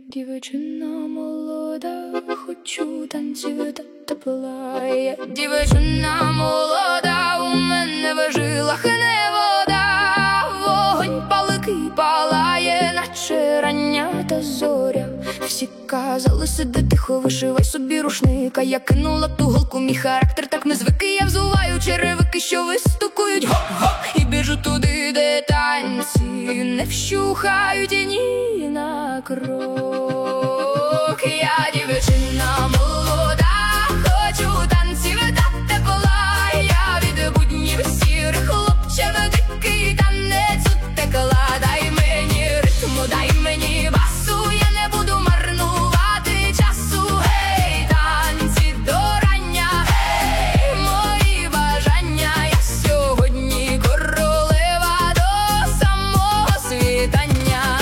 дівчина молода, хочу танців та тепла. Я дівчина молода, у мене в жилах не вода. Вогонь палкий палає, наче рання та зоря. Всі казали, сиди тихо, вишивай собі рушника. Я кинула ту голку, мій характер так не звики. Я взуваю черевики, що вистукують гоп-гоп. І біжу туди, де танці не вщухають ні на крок. Я дівчина молода, хочу танців та тепла. Я від буднів сірих, хлопче дикий танець утекла. Дай мені ритму, дай мені басу, я не буду марнувати часу. Гей, танці до рання, гей, мої бажання. Я сьогодні королева до самого світання.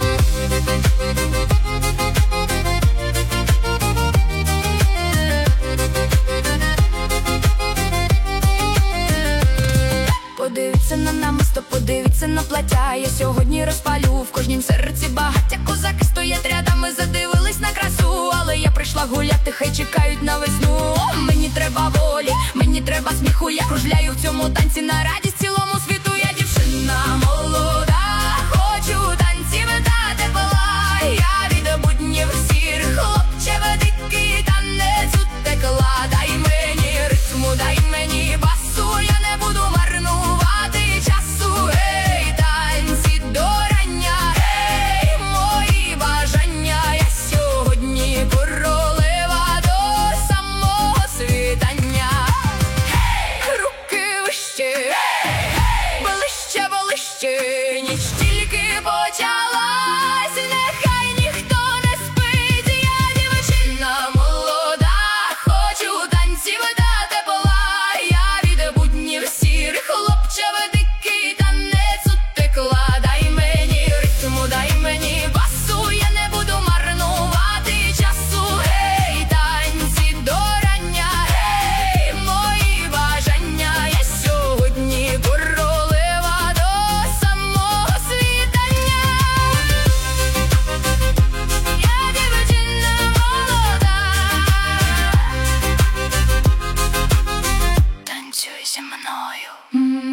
Подивіться на намисто, подивіться на плаття. Я сьогодні розпалю в кожнім серці багаття. Козаки стоять рядами, задивились на красу. Але я прийшла гуляти, хай чекають на весну. О, мені треба волі, мені треба сміху. Я кружляю в цьому танці на радість цілому світу. Я дівчина молода, хочу танців та тепла. Я від буднів сірих, хлопче дикий танець утекла. Дай мені ритму, дай мені басу, я не буду марнувати часу. Гей, танці до рання, гей, мої бажання. Я сьогодні королева до самого світання. Гей, руки вище, гей, ближче, ближче, ніч тільки почалась. Нехай ніхто не спить, я дівчина молода, хочу танців та тепла. Я від буднів сірих, хлопче дикий танець утекла. Дай мені ритму, дай мені басу, я не буду марнувати часу. Гей, танці до рання, гей, мої бажання. Я сьогодні королева до самого світання. Я дівчина молода, танцюй зі мною.